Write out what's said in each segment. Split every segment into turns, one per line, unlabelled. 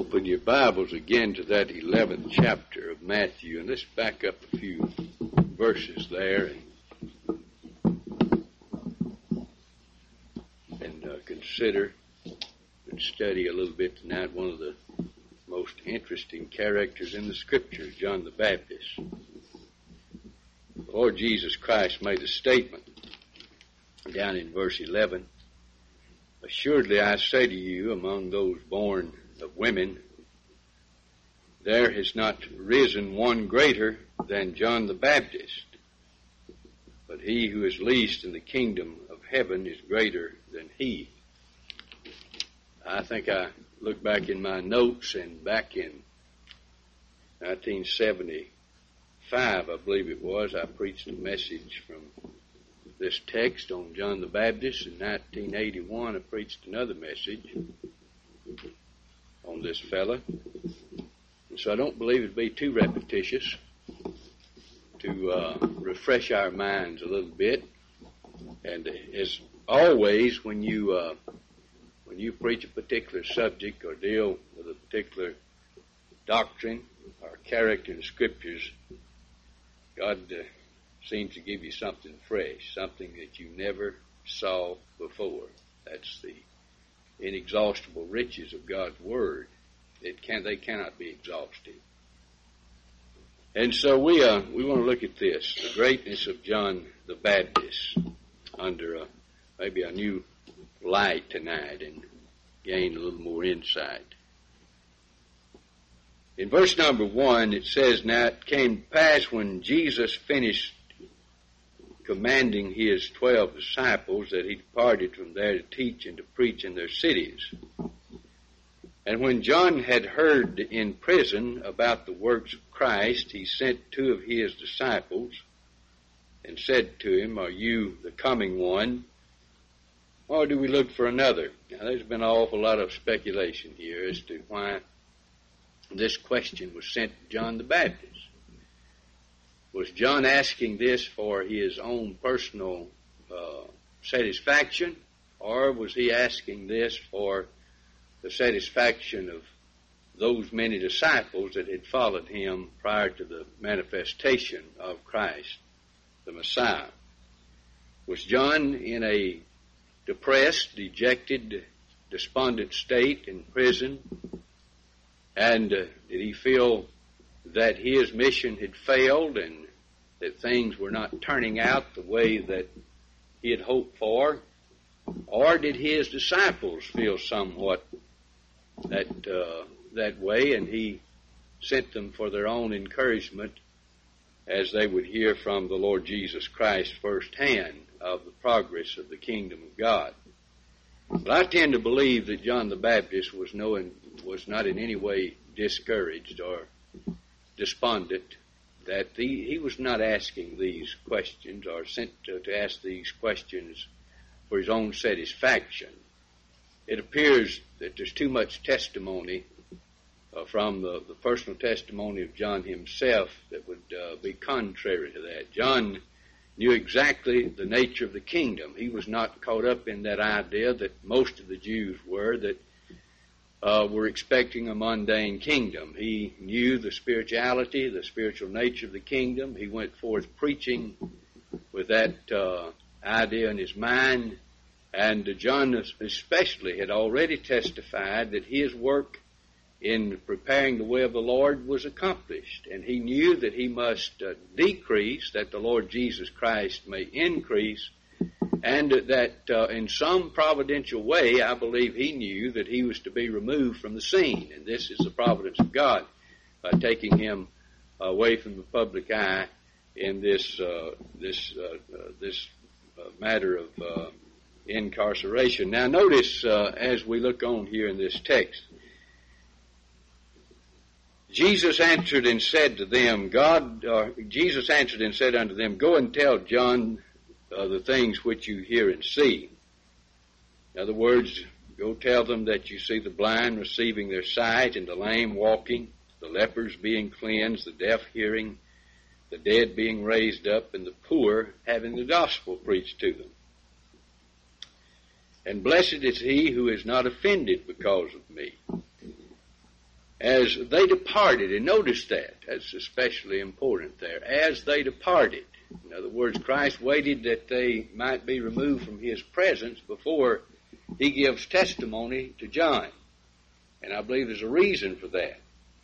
open your Bibles again to that 11th chapter of Matthew, and let's back up a few verses there and consider and study a little bit tonight one of the most interesting characters in the Scriptures, John the Baptist. The Lord Jesus Christ made a statement down in verse 11. Assuredly I say to you, among those born of women, there has not risen one greater than John the Baptist. But he who is least in the kingdom of heaven is greater than he. I think I look back in my notes, and back in 1975, I believe it was, I preached a message from this text on John the Baptist. In 1981, I preached another message on this fella. And so I don't believe it'd be too repetitious to refresh our minds a little bit. And as always, when you preach a particular subject or deal with a particular doctrine or character in the Scriptures, God seems to give you something fresh, something that you never saw before. That's the inexhaustible riches of God's Word. They cannot be exhausted. And so we want to look at this, the greatness of John the Baptist, under maybe a new light tonight, and gain a little more insight. In verse number 1, it says, Now it came to pass when Jesus finished commanding his 12 disciples that he departed from there to teach and to preach in their cities. And when John had heard in prison about the works of Christ, he sent 2 of his disciples and said to him, Are you the coming one, or do we look for another? Now, there's been an awful lot of speculation here as to why this question was sent to John the Baptist. Was John asking this for his own personal satisfaction, or was he asking this for the satisfaction of those many disciples that had followed him prior to the manifestation of Christ, the Messiah? Was John in a depressed, dejected, despondent state in prison? And did he feel that his mission had failed and that things were not turning out the way that he had hoped for? Or did his disciples feel somewhat that way, and he sent them for their own encouragement as they would hear from the Lord Jesus Christ firsthand of the progress of the kingdom of God? But I tend to believe that John the Baptist was not in any way discouraged or despondent, that he was not asking these questions or sent to ask these questions for his own satisfaction. It appears that there's too much testimony from the personal testimony of John himself that would be contrary to that. John knew exactly the nature of the kingdom. He was not caught up in that idea that most of the Jews were, that were expecting a mundane kingdom. He knew the spirituality, the spiritual nature of the kingdom. He went forth preaching with that idea in his mind. And John especially had already testified that his work in preparing the way of the Lord was accomplished. And he knew that he must decrease, that the Lord Jesus Christ may increase, and that in some providential way, I believe he knew that he was to be removed from the scene. And this is the providence of God, taking him away from the public eye in this matter of incarceration. Now notice as we look on here in this text, Jesus answered and said to them, Jesus answered and said unto them, Go and tell John the things which you hear and see. In other words, go tell them that you see the blind receiving their sight, and the lame walking, the lepers being cleansed, the deaf hearing, the dead being raised up, and the poor having the gospel preached to them. And blessed is he who is not offended because of me. as they departed, and notice that's especially important there, as they departed. In other words, Christ waited that they might be removed from his presence before he gives testimony to John. And I believe there's a reason for that.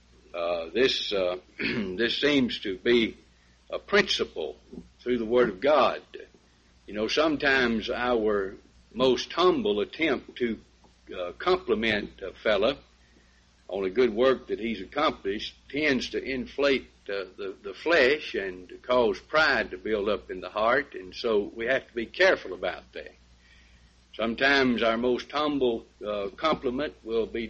This seems to be a principle through the Word of God. You know, sometimes our most humble attempt to compliment a fellow on a good work that he's accomplished tends to inflate the flesh and cause pride to build up in the heart, and so we have to be careful about that. Sometimes our most humble compliment will be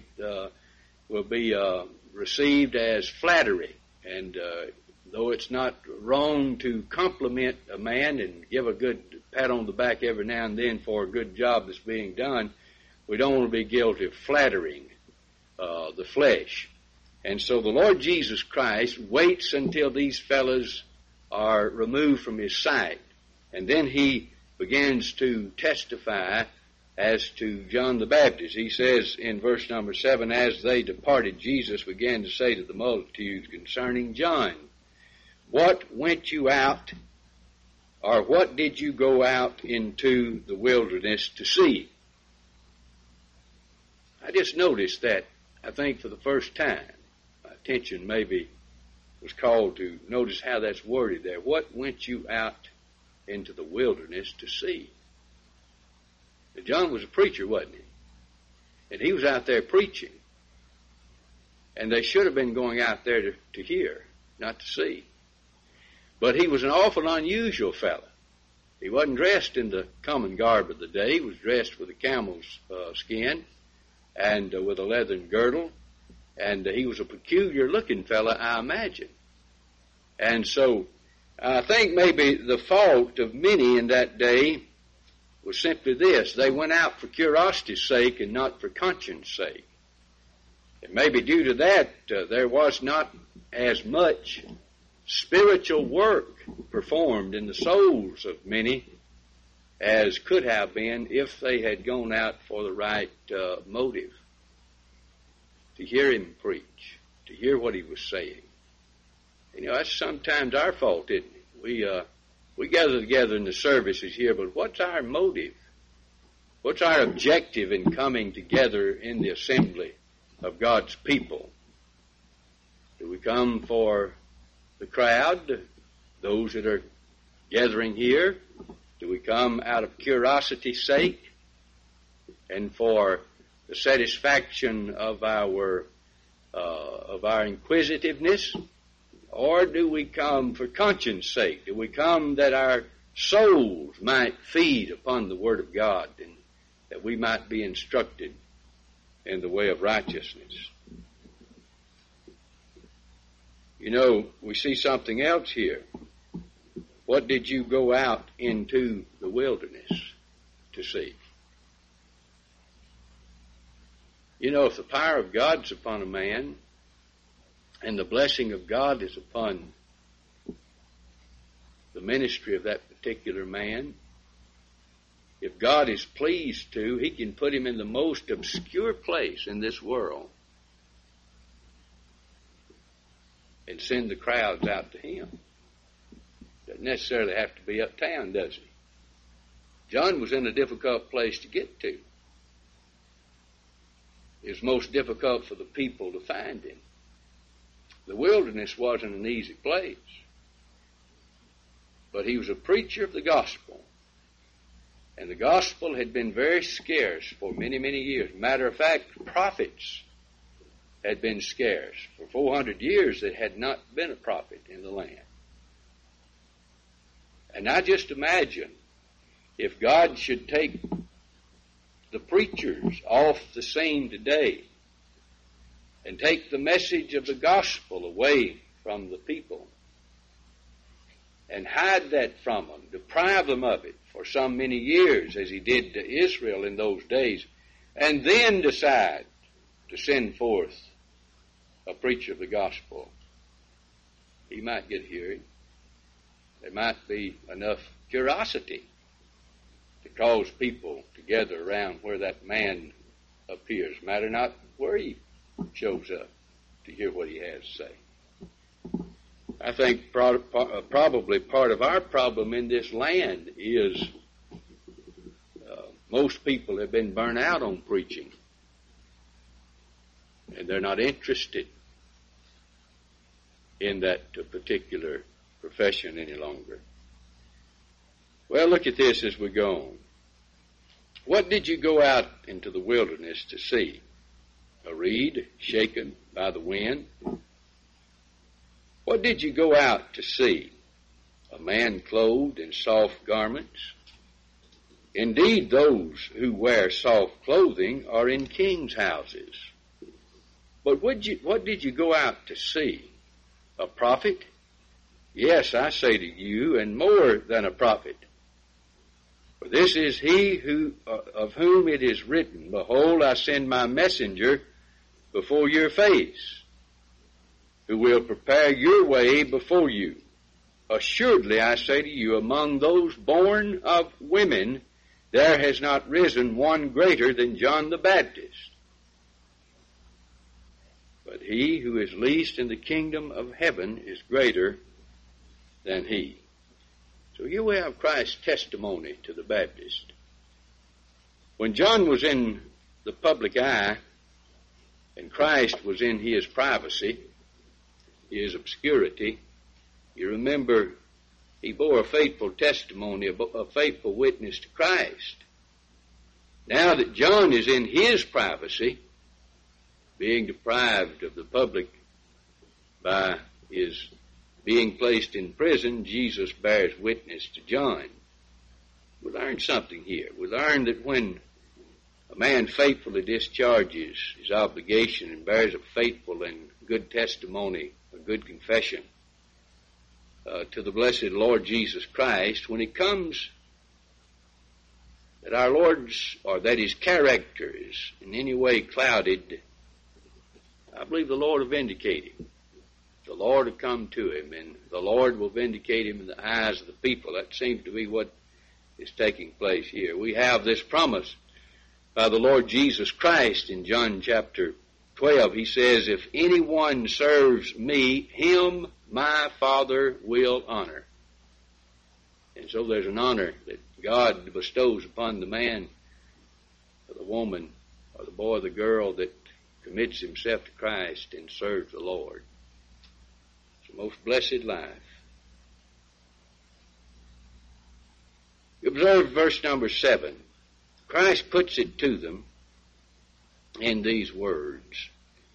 received as flattery, and though it's not wrong to compliment a man and give a good pat on the back every now and then for a good job that's being done, we don't want to be guilty of flattering the flesh. And so the Lord Jesus Christ waits until these fellows are removed from his sight, and then he begins to testify as to John the Baptist. He says in verse number 7, as they departed, Jesus began to say to the multitudes concerning John, what went you out, or what did you go out into the wilderness to see? I just noticed that, I think for the first time. My attention maybe was called to notice how that's worded there. What went you out into the wilderness to see? Now, John was a preacher, wasn't he? And he was out there preaching. And they should have been going out there to hear, not to see. But he was an awful unusual fellow. He wasn't dressed in the common garb of the day. He was dressed with a camel's skin and with a leathern girdle. And he was a peculiar-looking fellow, I imagine. And so I think maybe the fault of many in that day was simply this. They went out for curiosity's sake and not for conscience sake. And maybe due to that, there was not as much spiritual work performed in the souls of many as could have been if they had gone out for the right motive. To hear him preach, to hear what he was saying. You know, that's sometimes our fault, isn't it? We gather together in the services here, but what's our motive? What's our objective in coming together in the assembly of God's people? Do we come for the crowd, those that are gathering here? Do we come out of curiosity's sake and for the satisfaction of our inquisitiveness? Or do we come for conscience sake? Do we come that our souls might feed upon the Word of God and that we might be instructed in the way of righteousness? You know, we see something else here. What did you go out into the wilderness to see? You know, if the power of God's upon a man and the blessing of God is upon the ministry of that particular man, if God is pleased to, he can put him in the most obscure place in this world and send the crowds out to him. Doesn't necessarily have to be uptown, does he? John was in a difficult place to get to. It was most difficult for the people to find him. The wilderness wasn't an easy place. But he was a preacher of the gospel. And the gospel had been very scarce for many, many years. Matter of fact, prophets had been scarce. For 400 years there had not been a prophet in the land. And I just imagine if God should take the preachers off the scene today and take the message of the gospel away from the people and hide that from them, deprive them of it for some many years as he did to Israel in those days, and then decide to send forth a preacher of the gospel, he might get hearing. There might be enough curiosity to cause people to gather around where that man appears. Matter not where he shows up. to hear what he has to say. I think probably part of our problem in this land is most people have been burnt out on preaching, and they're not interested in that particular profession any longer. Well, look at this as we go on. What did you go out into the wilderness to see? A reed shaken by the wind? What did you go out to see? A man clothed in soft garments? Indeed, those who wear soft clothing are in kings' houses. But what did you go out to see? A prophet? Yes, I say to you, and more than a prophet. For this is he of whom it is written, Behold, I send my messenger before your face, who will prepare your way before you. Assuredly, I say to you, among those born of women, there has not risen one greater than John the Baptist. But he who is least in the kingdom of heaven is greater than he. So here we have Christ's testimony to the Baptist. When John was in the public eye and Christ was in his privacy, his obscurity, you remember he bore a faithful testimony, a faithful witness to Christ. Now that John is in his privacy, being deprived of the public by his being placed in prison, Jesus bears witness to John. We learn something here. We learn that when a man faithfully discharges his obligation and bears a faithful and good testimony, a good confession to the blessed Lord Jesus Christ, when it comes that our Lord's, or that his character is in any way clouded, I believe the Lord will vindicate him. The Lord will come to him, and the Lord will vindicate him in the eyes of the people. That seems to be what is taking place here. We have this promise by the Lord Jesus Christ in John chapter 12. He says, If anyone serves me, him my Father will honor. And so there's an honor that God bestows upon the man or the woman or the boy or the girl that commits himself to Christ and serves the Lord. It's the most blessed life. You observe verse number 7. Christ puts it to them in these words.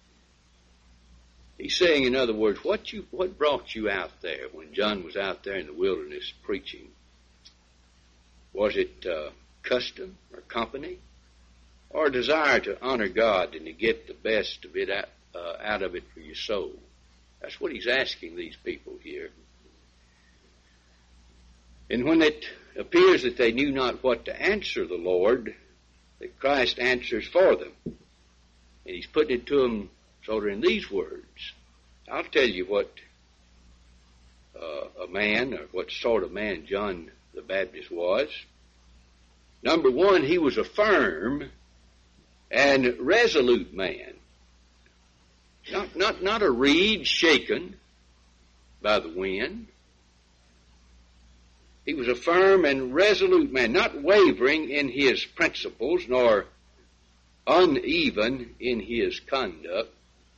He's saying, in other words, what brought you out there when John was out there in the wilderness preaching? Was it custom or company, or a desire to honor God and to get the best of it out of it for your soul? That's what he's asking these people here. And when it appears that they knew not what to answer the Lord, that Christ answers for them. And he's putting it to them sort of in these words. I'll tell you what a man, or what sort of man John the Baptist was. Number one, he was a firm and resolute man. Not a reed shaken by the wind. He was a firm and resolute man, not wavering in his principles, nor uneven in his conduct.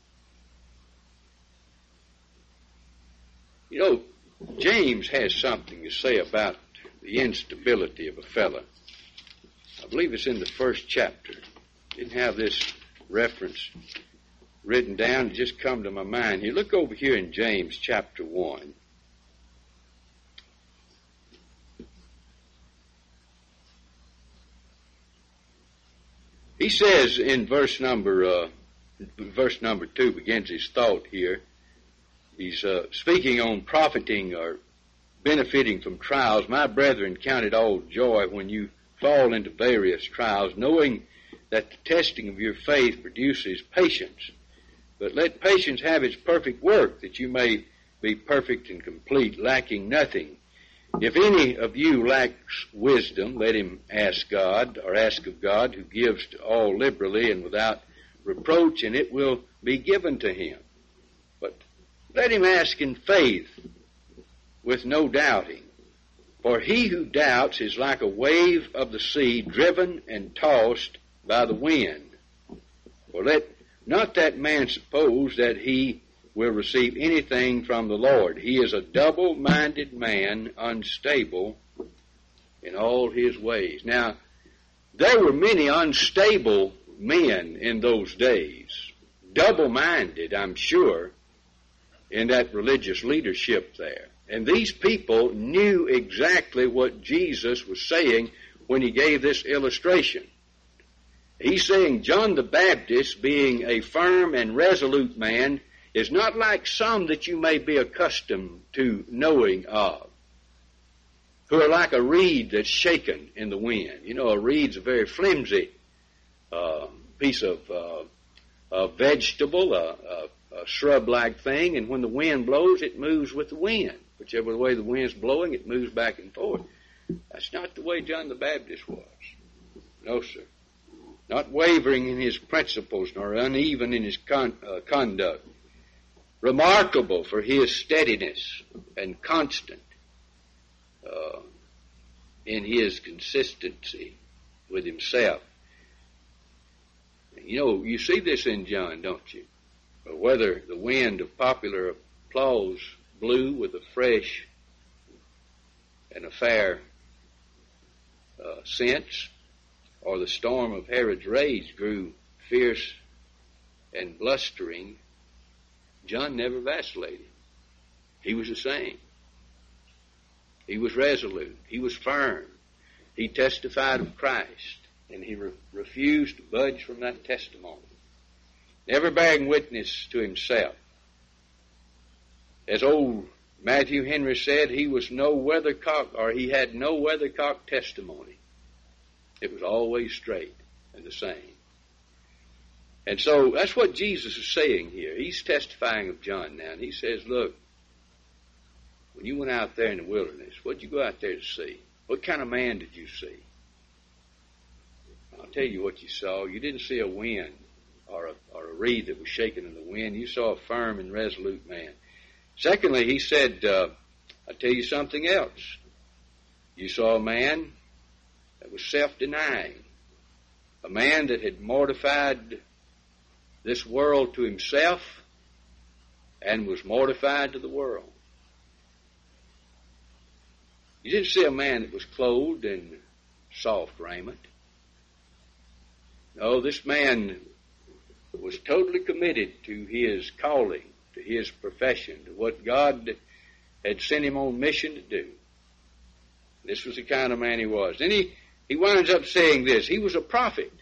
You know, James has something to say about the instability of a fellow. I believe it's in the first chapter. Didn't have this reference written down. It just come to my mind here. Look over here in James chapter 1. He says in verse number 2 begins his thought here. He's speaking on profiting or benefiting from trials. My brethren, count it all joy when you fall into various trials, knowing that the testing of your faith produces patience. But let patience have its perfect work, that you may be perfect and complete, lacking nothing. If any of you lacks wisdom, let him ask God, or ask of God, who gives to all liberally and without reproach, and it will be given to him. Let him ask in faith, with no doubting. For he who doubts is like a wave of the sea, driven and tossed by the wind. For let not that man suppose that he will receive anything from the Lord. He is a double-minded man, unstable in all his ways. Now, there were many unstable men in those days, double-minded, I'm sure, in that religious leadership there. And these people knew exactly what Jesus was saying when he gave this illustration. He's saying John the Baptist, being a firm and resolute man, is not like some that you may be accustomed to knowing of, who are like a reed that's shaken in the wind. You know, a reed's a very flimsy piece of vegetable, a shrub-like thing, and when the wind blows, it moves with the wind. Whichever way the wind's blowing, it moves back and forth. That's not the way John the Baptist was. No, sir. Not wavering in his principles, nor uneven in his conduct. Remarkable for his steadiness and constant in his consistency with himself. You know, you see this in John, don't you? Whether the wind of popular applause blew with a fresh and a fair sense, or the storm of Herod's rage grew fierce and blustering, John never vacillated. He was the same. He was resolute. He was firm. He testified of Christ, and he refused to budge from that testimony, never bearing witness to himself. As old Matthew Henry said, he was no weathercock, or he had no weathercock testimony. It was always straight and the same. And so that's what Jesus is saying here. He's testifying of John now, and he says, look, when you went out there in the wilderness, what did you go out there to see? What kind of man did you see? I'll tell you what you saw. You didn't see a wind or a reed that was shaken in the wind. You saw a firm and resolute man. Secondly, he said, I'll tell you something else. You saw a man that was self-denying, a man that had mortified this world to himself and was mortified to the world. You didn't see a man that was clothed in soft raiment. No, this man was totally committed to his calling, to his profession, to what God had sent him on mission to do. This was the kind of man he was. Then he winds up saying this. He was a prophet.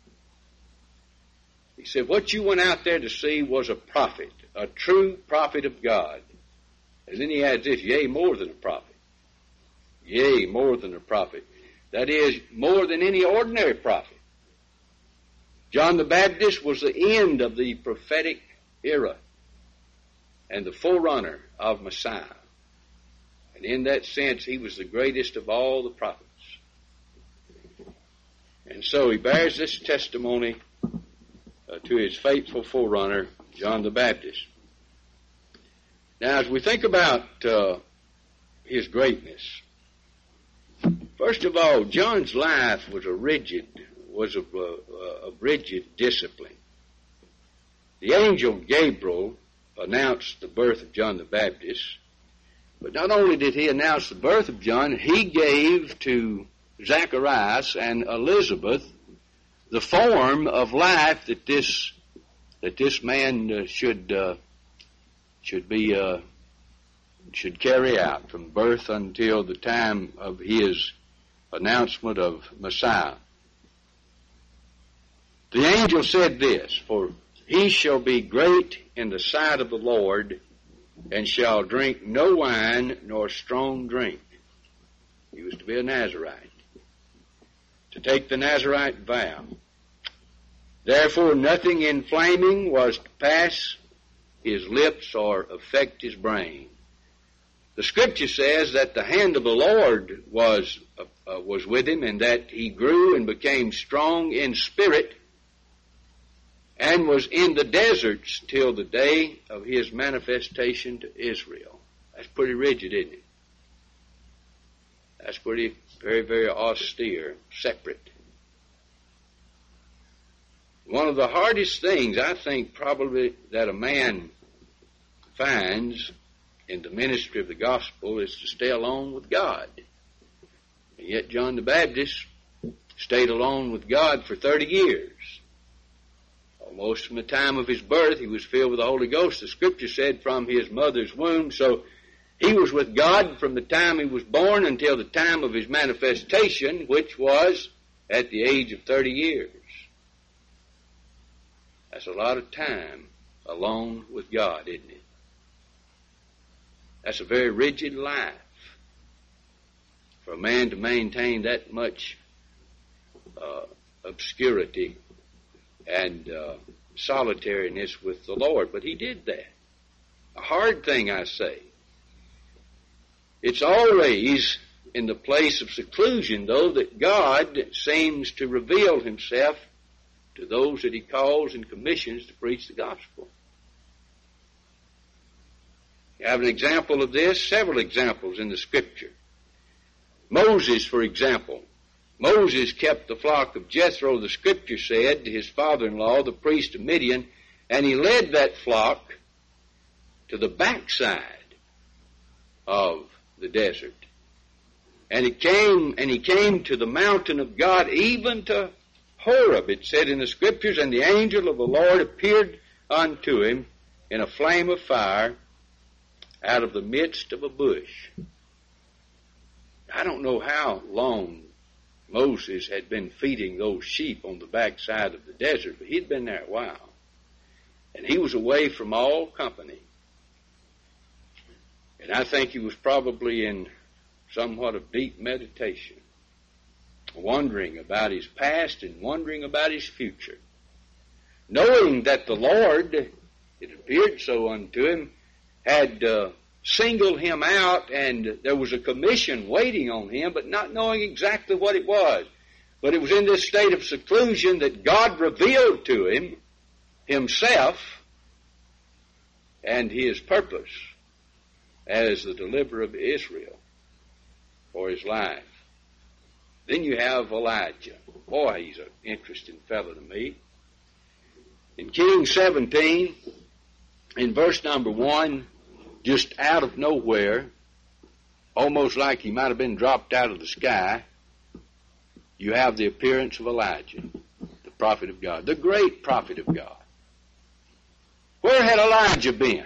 He said, what you went out there to see was a prophet, a true prophet of God. And then he adds this, yea, more than a prophet. Yea, more than a prophet. That is, more than any ordinary prophet. John the Baptist was the end of the prophetic era and the forerunner of Messiah. And in that sense, he was the greatest of all the prophets. And so he bears this testimony to his faithful forerunner, John the Baptist. Now, as we think about his greatness, first of all, John's life was a rigid discipline. The angel Gabriel announced the birth of John the Baptist, but not only did he announce the birth of John, he gave to Zacharias and Elizabeth the form of life that this man should carry out from birth until the time of his announcement of Messiah. The angel said this, for he shall be great in the sight of the Lord, and shall drink no wine nor strong drink. He was to be a Nazarite, to take the Nazarite vow. Therefore nothing inflaming was to pass his lips or affect his brain. The Scripture says that the hand of the Lord was with him, and that he grew and became strong in spirit, and was in the deserts till the day of his manifestation to Israel. That's pretty rigid, isn't it? That's pretty, very, very austere, separate. One of the hardest things, I think, probably that a man finds in the ministry of the gospel is to stay alone with God. And yet John the Baptist stayed alone with God for 30 years. Almost from the time of his birth, he was filled with the Holy Ghost. The Scripture said from his mother's womb. So he was with God from the time he was born until the time of his manifestation, which was at the age of 30 years. That's a lot of time alone with God, isn't it? That's a very rigid life for a man to maintain that much obscurity and solitariness with the Lord. But he did that. A hard thing, I say. It's always in the place of seclusion, though, that God seems to reveal himself to those that he calls and commissions to preach the gospel. You have an example of this, several examples in the Scripture. Moses, for example. Moses kept the flock of Jethro, the Scripture said, to his father-in-law, the priest of Midian, and he led that flock to the backside of the desert. And he came to the mountain of God, even to Horeb, it said in the Scriptures, and the angel of the Lord appeared unto him in a flame of fire out of the midst of a bush. I don't know how long Moses had been feeding those sheep on the backside of the desert, but he'd been there a while. And he was away from all company. And I think he was probably in somewhat of deep meditation, wondering about his past and wondering about his future. Knowing that the Lord, it appeared so unto him, had singled him out, and there was a commission waiting on him, but not knowing exactly what it was. But it was in this state of seclusion that God revealed to him himself and his purpose as the deliverer of Israel for his life. Then you have Elijah. Boy, he's an interesting fellow to me. In Kings 17, in verse number 1, just out of nowhere, almost like he might have been dropped out of the sky, you have the appearance of Elijah, the prophet of God, the great prophet of God. Where had Elijah been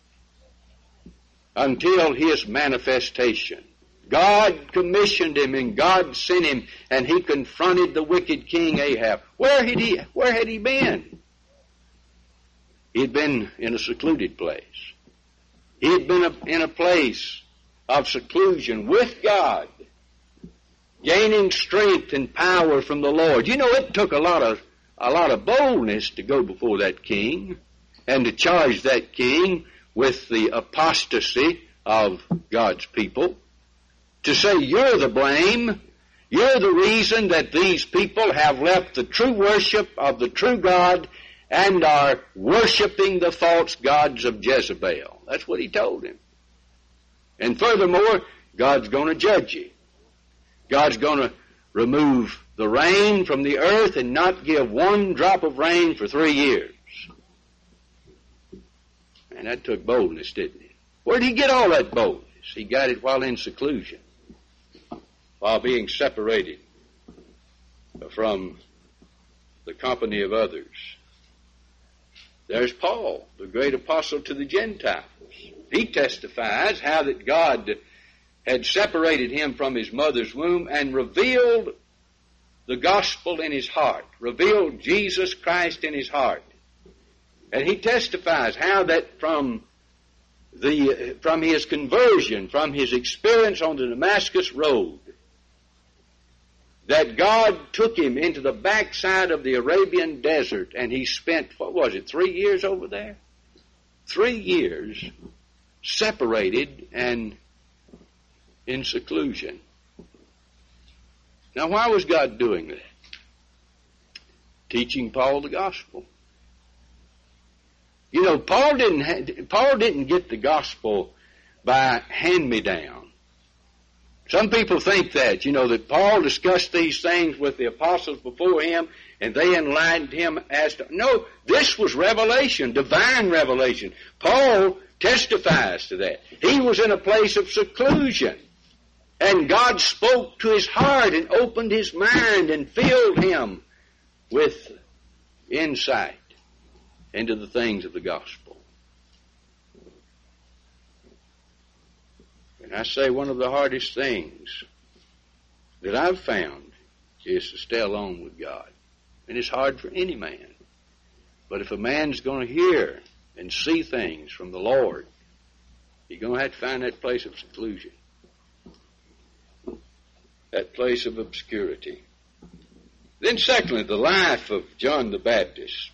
until his manifestation? God commissioned him and God sent him, and he confronted the wicked king Ahab. Where had he been? He had been in a secluded place. He had been in a place of seclusion with God, gaining strength and power from the Lord. You know, it took a lot of boldness to go before that king and to charge that king with the apostasy of God's people. To say, you're the blame, you're the reason that these people have left the true worship of the true God and are worshiping the false gods of Jezebel. That's what he told him. And furthermore, God's going to judge you. God's going to remove the rain from the earth and not give one drop of rain for 3 years. And that took boldness, didn't it? Where did he get all that boldness? He got it while in seclusion, while being separated from the company of others. There's Paul, the great apostle to the Gentiles. He testifies how that God had separated him from his mother's womb and revealed the gospel in his heart, revealed Jesus Christ in his heart. And he testifies how that from his conversion, from his experience on the Damascus Road, that God took him into the backside of the Arabian desert, and he spent, 3 years over there? 3 years separated and in seclusion. Now, why was God doing that? Teaching Paul the gospel. You know, Paul didn't get the gospel by hand-me-down. Some people think that, that Paul discussed these things with the apostles before him, and they enlightened him as to... No, this was revelation, divine revelation. Paul testifies to that. He was in a place of seclusion, and God spoke to his heart and opened his mind and filled him with insight into the things of the gospel. And I say one of the hardest things that I've found is to stay alone with God. And it's hard for any man. But if a man's going to hear and see things from the Lord, you're going to have to find that place of seclusion, that place of obscurity. Then secondly, the life of John the Baptist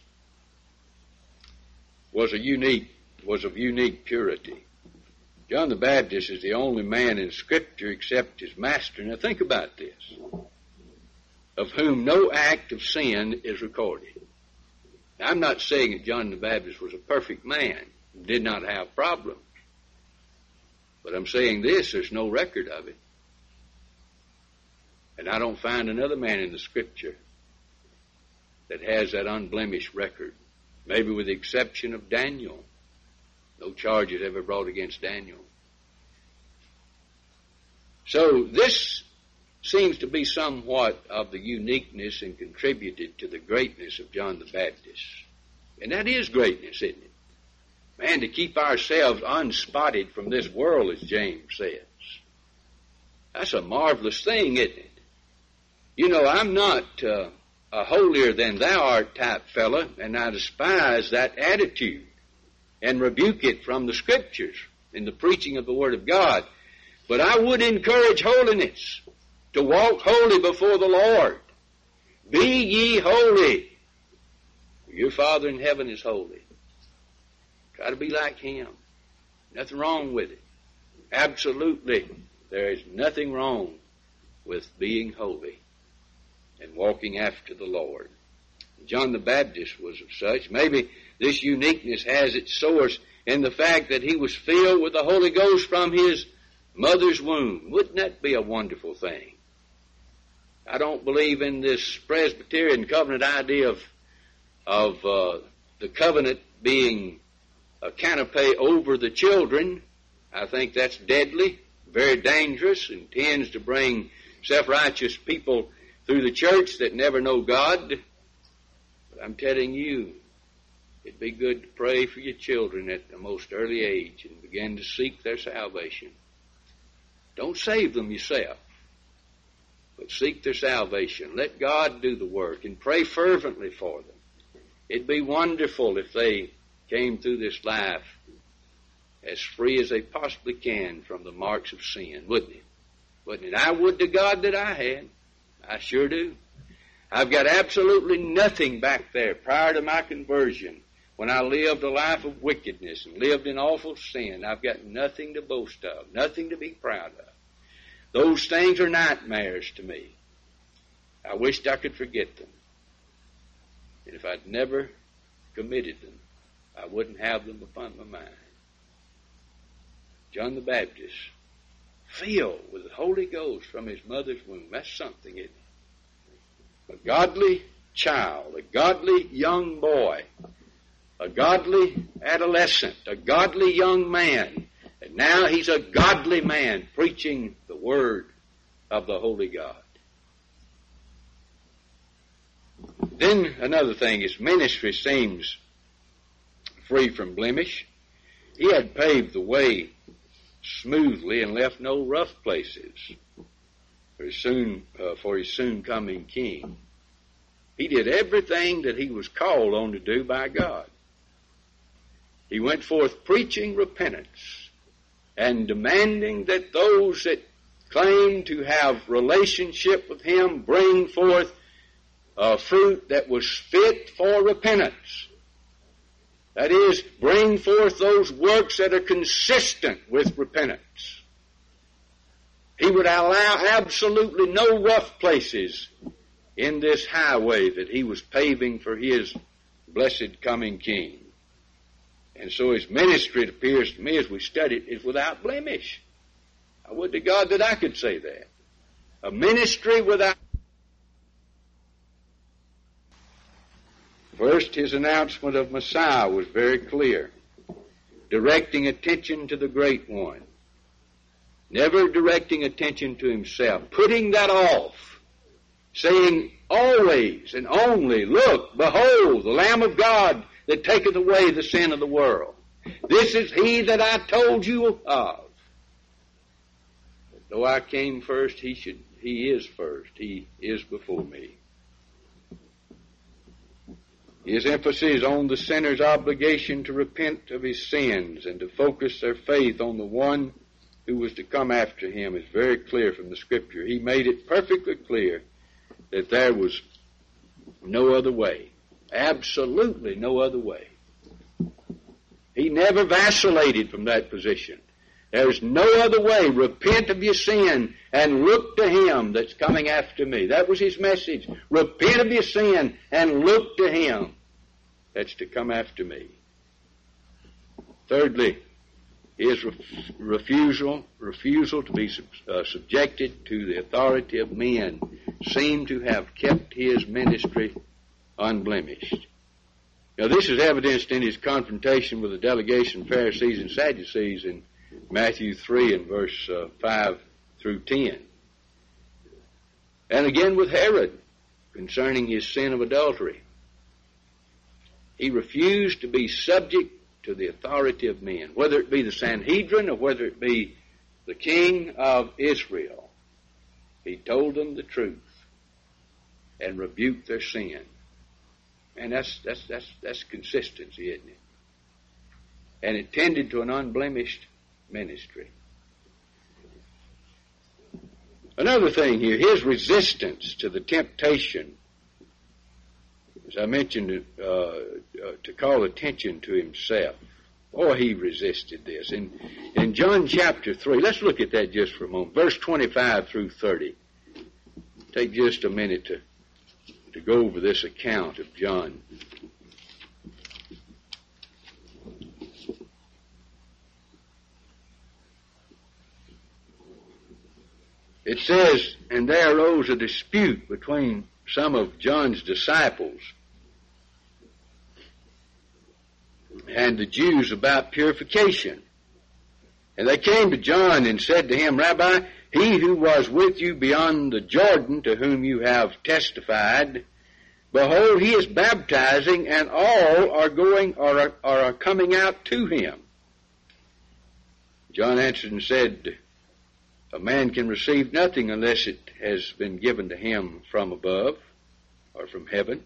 was of unique purity. John the Baptist is the only man in Scripture except his master. Now think about this. Of whom no act of sin is recorded. Now, I'm not saying that John the Baptist was a perfect man, did not have problems. But I'm saying this, there's no record of it. And I don't find another man in the Scripture that has that unblemished record. Maybe with the exception of Daniel. No charges ever brought against Daniel. So this seems to be somewhat of the uniqueness and contributed to the greatness of John the Baptist. And that is greatness, isn't it? Man, to keep ourselves unspotted from this world, as James says. That's a marvelous thing, isn't it? You know, I'm not a holier than thou art type fella, and I despise that attitude and rebuke it from the Scriptures in the preaching of the Word of God. But I would encourage holiness, to walk holy before the Lord. Be ye holy. Your Father in heaven is holy. Try to be like Him. Nothing wrong with it. Absolutely, there is nothing wrong with being holy and walking after the Lord. John the Baptist was of such. Maybe this uniqueness has its source in the fact that he was filled with the Holy Ghost from his mother's womb. Wouldn't that be a wonderful thing? I don't believe in this Presbyterian covenant idea of the covenant being a canopy over the children. I think that's deadly, very dangerous, and tends to bring self-righteous people through the church that never know God. But I'm telling you, it'd be good to pray for your children at the most early age and begin to seek their salvation. Don't save them yourself, but seek their salvation. Let God do the work and pray fervently for them. It'd be wonderful if they came through this life as free as they possibly can from the marks of sin, wouldn't it? Wouldn't it? I would to God that I had. I sure do. I've got absolutely nothing back there prior to my conversion when I lived a life of wickedness and lived in awful sin. I've got nothing to boast of, nothing to be proud of. Those things are nightmares to me. I wished I could forget them. And if I'd never committed them, I wouldn't have them upon my mind. John the Baptist, filled with the Holy Ghost from his mother's womb. That's something, isn't it? A godly child, a godly young boy, a godly adolescent, a godly young man. And now he's a godly man preaching the Word of the Holy God. Then another thing, his ministry seems free from blemish. He had paved the way smoothly and left no rough places for his soon coming king. He did everything that he was called on to do by God. He went forth preaching repentance and demanding that those that claimed to have relationship with him bring forth a fruit that was fit for repentance. That is, bring forth those works that are consistent with repentance. He would allow absolutely no rough places in this highway that he was paving for his blessed coming King. And so his ministry, it appears to me as we study it, is without blemish. I would to God that I could say that. A ministry without. First, his announcement of Messiah was very clear, directing attention to the Great One, never directing attention to himself, putting that off, saying always and only, look, behold, the Lamb of God that taketh away the sin of the world. This is he that I told you of. But though I came first, he is first. He is before me. His emphasis on the sinner's obligation to repent of his sins and to focus their faith on the one who was to come after him is very clear from the Scripture. He made it perfectly clear that there was no other way, absolutely no other way. He never vacillated from that position. There's no other way. Repent of your sin and look to him that's coming after me. That was his message. Repent of your sin and look to him that's to come after me. Thirdly, his refusal to be subjected to the authority of men seemed to have kept his ministry unblemished. Now, this is evidenced in his confrontation with the delegation of Pharisees and Sadducees in Matthew 3 and verse 5 through 10. And again with Herod concerning his sin of adultery. He refused to be subject to the authority of men, whether it be the Sanhedrin or whether it be the king of Israel. He told them the truth and rebuked their sin. And that's consistency, isn't it? And it tended to an unblemished ministry. Another thing here, his resistance to the temptation, as I mentioned, to call attention to himself. Oh, he resisted this. In John chapter 3, let's look at that just for a moment. Verse 25 through 30. Take just a minute to go over this account of John. It says, and there arose a dispute between some of John's disciples and the Jews about purification. And they came to John and said to him, Rabbi, he who was with you beyond the Jordan, to whom you have testified, behold, he is baptizing, and all are going or are coming out to him. John answered and said, a man can receive nothing unless it has been given to him from above or from heaven.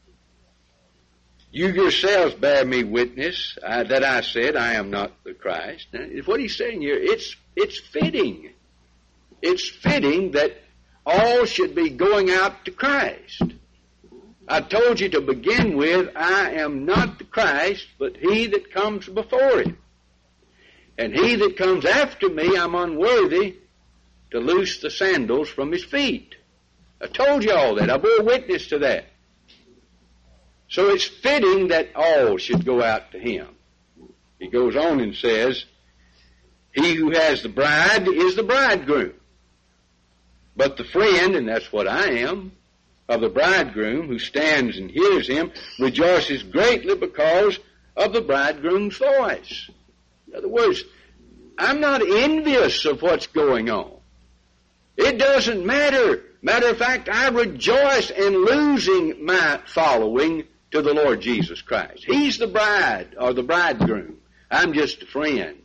You yourselves bear me witness that I said I am not the Christ. Now, what he's saying here, it's fitting. It's fitting that all should be going out to Christ. I told you to begin with, I am not the Christ, but he that comes before him. And he that comes after me, I'm unworthy to loose the sandals from his feet. I told you all that. I bore witness to that. So it's fitting that all should go out to him. He goes on and says, he who has the bride is the bridegroom. But the friend, and that's what I am, of the bridegroom who stands and hears him, rejoices greatly because of the bridegroom's voice. In other words, I'm not envious of what's going on. It doesn't matter. Matter of fact, I rejoice in losing my following to the Lord Jesus Christ. He's the bride or the bridegroom. I'm just a friend.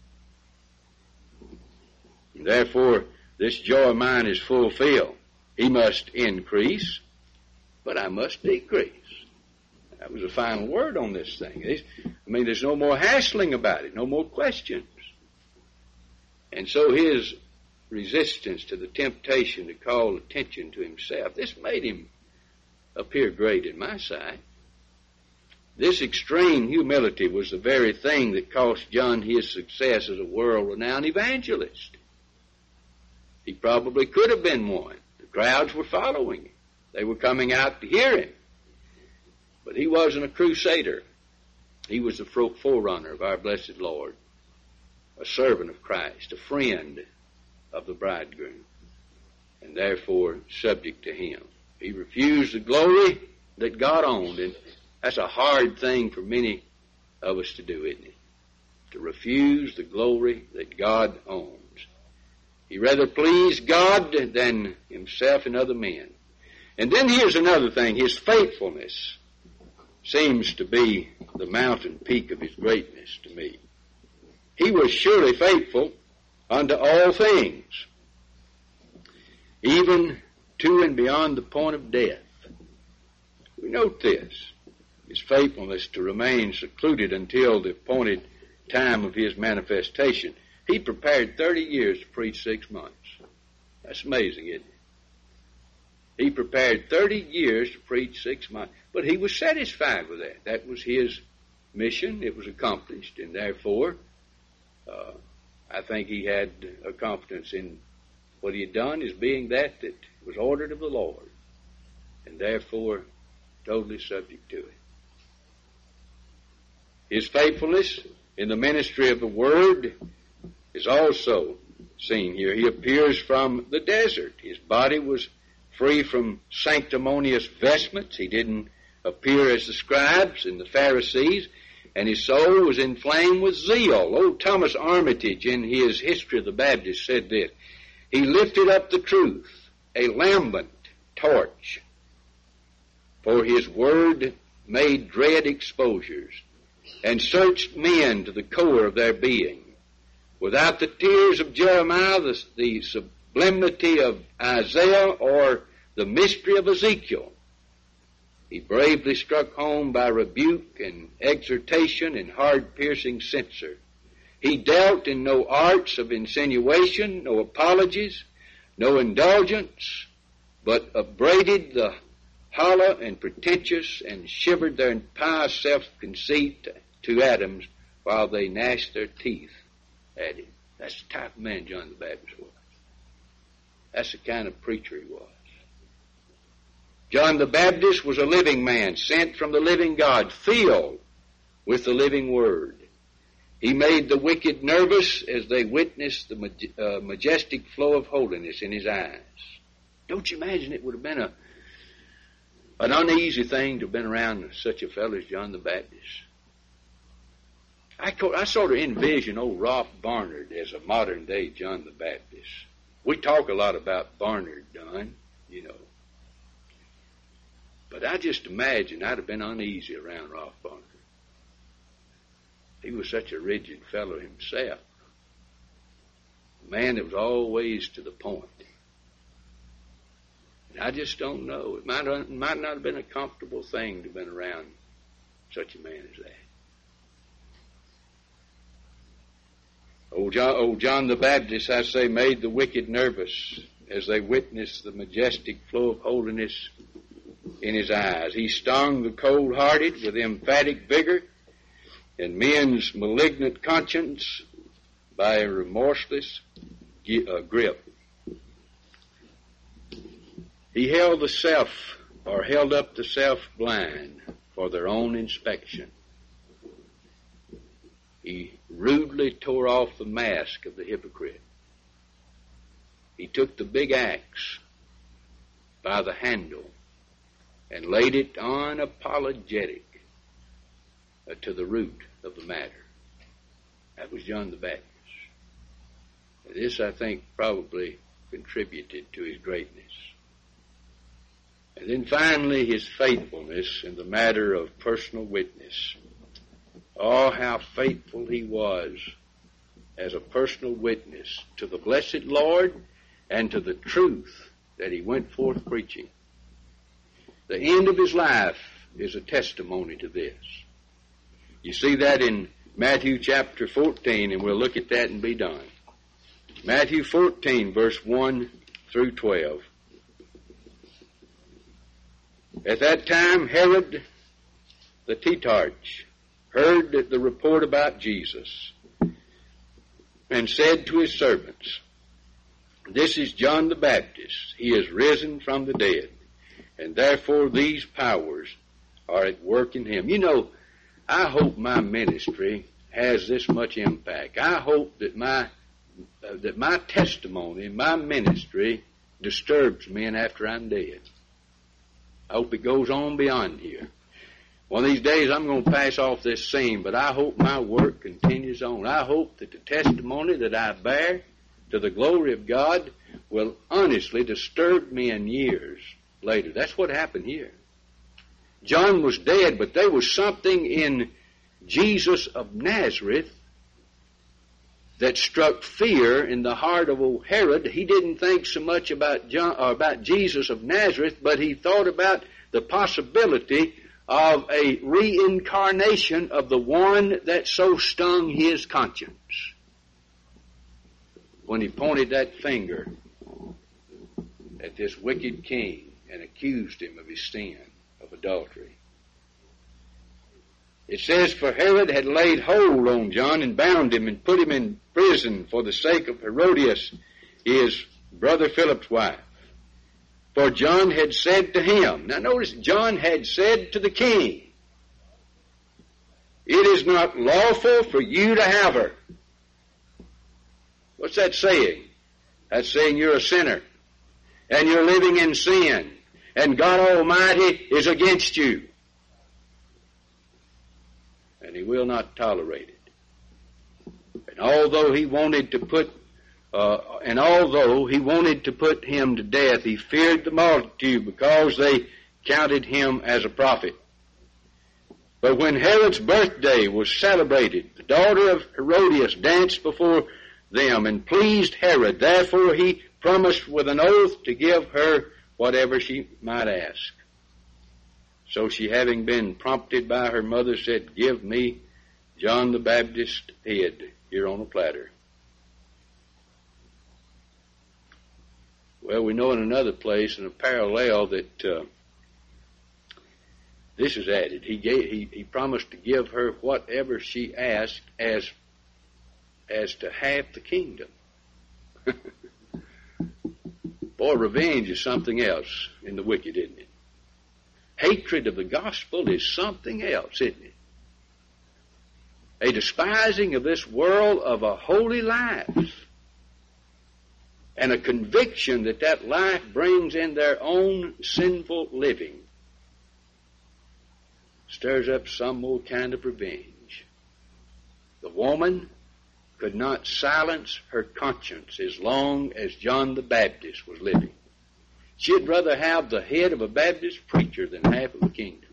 And therefore, this joy of mine is fulfilled. He must increase, but I must decrease. That was the final word on this thing. There's no more hassling about it, no more questions. And so his resistance to the temptation to call attention to himself, this made him appear great in my sight. This extreme humility was the very thing that cost John his success as a world-renowned evangelist. He probably could have been one. The crowds were following him. They were coming out to hear him. But he wasn't a crusader. He was the forerunner of our blessed Lord, a servant of Christ, a friend of the bridegroom, and therefore subject to him. He refused the glory that God owned, and that's a hard thing for many of us to do, isn't it? To refuse the glory that God owns. He rather pleased God than himself and other men. And then here's another thing. His faithfulness seems to be the mountain peak of his greatness to me. He was surely faithful unto all things, even to and beyond the point of death. We note this, his faithfulness to remain secluded until the appointed time of his manifestation. He prepared 30 years to preach 6 months. That's amazing, isn't it? He prepared 30 years to preach 6 months. But he was satisfied with that. That was his mission. It was accomplished. And therefore, I think he had a confidence in what he had done as being that was ordered of the Lord. And therefore, totally subject to it. His faithfulness in the ministry of the Word is also seen here. He appears from the desert. His body was free from sanctimonious vestments. He didn't appear as the scribes and the Pharisees, and his soul was inflamed with zeal. Old Thomas Armitage, in his History of the Baptists, said this: he lifted up the truth, a lambent torch, for his word made dread exposures, and searched men to the core of their being. Without the tears of Jeremiah, the sublimity of Isaiah, or the mystery of Ezekiel, he bravely struck home by rebuke and exhortation and hard-piercing censure. He dealt in no arts of insinuation, no apologies, no indulgence, but upbraided the hollow and pretentious and shivered their impious self-conceit to atoms while they gnashed their teeth at him. That's the type of man John the Baptist was. That's the kind of preacher he was. John the Baptist was a living man, sent from the living God, filled with the living Word. He made the wicked nervous as they witnessed the majestic flow of holiness in his eyes. Don't you imagine it would have been an uneasy thing to have been around such a fellow as John the Baptist? I sort of envision old Ralph Barnard as a modern-day John the Baptist. We talk a lot about Barnard, Don, you know. But I just imagine I'd have been uneasy around Ralph Barnard. He was such a rigid fellow himself. A man that was always to the point. And I just don't know. It might not have been a comfortable thing to have been around such a man as that. Old John the Baptist, I say, made the wicked nervous as they witnessed the majestic flow of holiness in his eyes. He stung the cold-hearted with emphatic vigor and men's malignant conscience by a remorseless grip. He held up the self blind for their own inspection. He rudely tore off the mask of the hypocrite. He took the big axe by the handle and laid it unapologetic to the root of the matter. That was John the Baptist. And this, I think, probably contributed to his greatness. And then finally, his faithfulness in the matter of personal witness. Oh, how faithful he was as a personal witness to the blessed Lord and to the truth that he went forth preaching. The end of his life is a testimony to this. You see that in Matthew chapter 14, and we'll look at that and be done. Matthew 14, verse 1 through 12. At that time, Herod the Tetrarch heard the report about Jesus and said to his servants, "This is John the Baptist. He is risen from the dead, and therefore these powers are at work in him." You know, I hope my ministry has this much impact. I hope that my testimony, my ministry, disturbs men after I'm dead. I hope it goes on beyond here. One of these days I'm going to pass off this scene, but I hope my work continues on. I hope that the testimony that I bear to the glory of God will honestly disturb men years later. That's what happened here. John was dead, but there was something in Jesus of Nazareth that struck fear in the heart of old Herod. He didn't think so much about Jesus of Nazareth, but he thought about the possibility of a reincarnation of the one that so stung his conscience when he pointed that finger at this wicked king and accused him of his sin of adultery. It says, for Herod had laid hold on John and bound him and put him in prison for the sake of Herodias, his brother Philip's wife. For John had said to him, now notice, John had said to the king, it is not lawful for you to have her. What's that saying? That's saying you're a sinner, and you're living in sin, and God Almighty is against you. And he will not tolerate it. And although he wanted to put him to death, he feared the multitude because they counted him as a prophet. But when Herod's birthday was celebrated, the daughter of Herodias danced before them and pleased Herod. Therefore he promised with an oath to give her whatever she might ask. So she, having been prompted by her mother, said, give me John the Baptist's head here on a platter. Well, we know in another place, in a parallel, that this is added. He promised to give her whatever she asked as to half the kingdom. Boy, revenge is something else in the wicked, isn't it? Hatred of the gospel is something else, isn't it? A despising of this world of a holy life, and a conviction that that life brings in their own sinful living, stirs up some more kind of revenge. The woman could not silence her conscience as long as John the Baptist was living. She'd rather have the head of a Baptist preacher than half of the kingdom.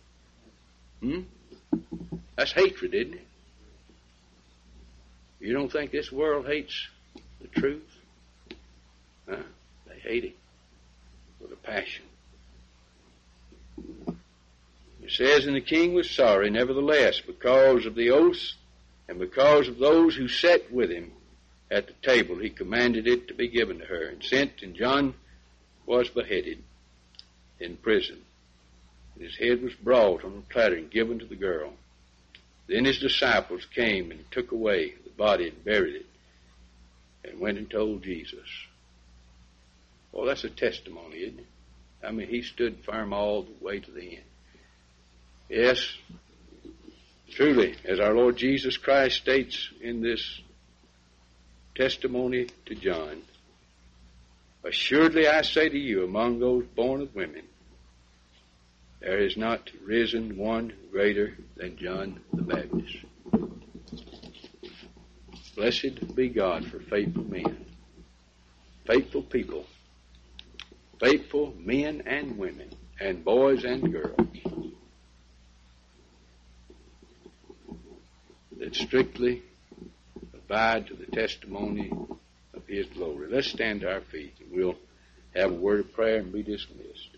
That's hatred, isn't it? You don't think this world hates the truth? They hate it with a passion. It says, and the king was sorry, nevertheless, because of the oaths and because of those who sat with him at the table, he commanded it to be given to her, and sent, and John was beheaded in prison. And his head was brought on a platter and given to the girl. Then his disciples came and took away the body and buried it, and went and told Jesus. Well, that's a testimony, isn't it? I mean, he stood firm all the way to the end. Yes, truly, as our Lord Jesus Christ states in this testimony to John, assuredly I say to you, among those born of women, there is not risen one greater than John the Baptist. Blessed be God for faithful men, faithful people, faithful men and women, and boys and girls, that strictly abide to the testimony of his glory. Let's stand to our feet, and we'll have a word of prayer and be dismissed.